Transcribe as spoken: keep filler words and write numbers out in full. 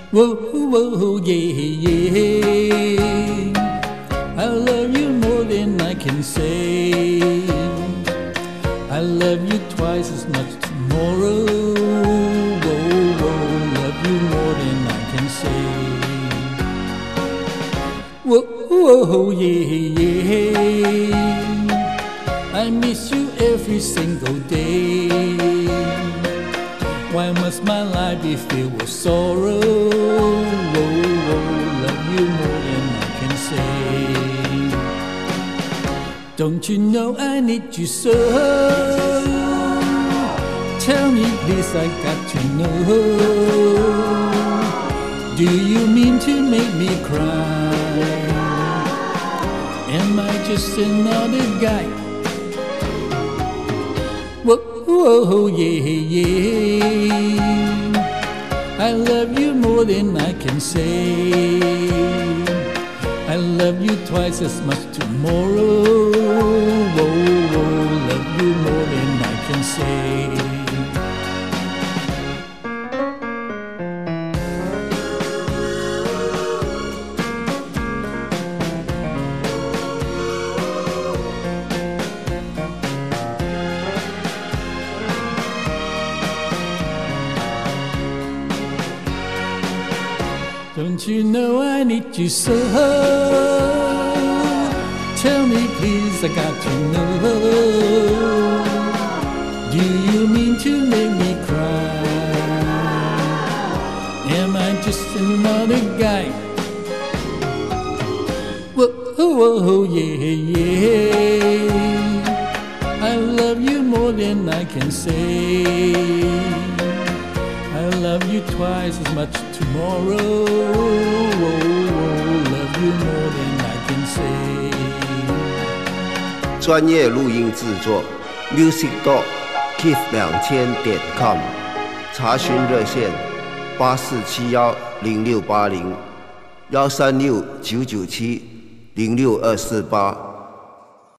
Whoa, whoa, yeah, yeah. I love you more than I can say. I love you twice as much tomorrow. Whoa, whoa, love you more than I can say. Whoa, whoa, yeah, yeah. I miss you every single day. Why must my life be filled with sorrow? Whoa, whoa, love you more than I can say. Don't you know I need you so? Tell me please, I got to know. Do you mean to make me cry? Am I just another guy? Whoa, whoa, yeah, yeah. I love you more than I can say. I love you twice as much tomorrow. Whoa, whoa, love you more than I can say. Don't you know I need you so? Tell me please, I got to know. Do you mean to make me cry? Am I just another guy? Whoa, whoa, yeah, yeah. I love you more than I can say. I love you twice as much tomorrow. Love you more than I can say. 专业录音制作 music dot keith 两千点 com 查询热线八四七幺零六八零幺三六九九七零六二四八。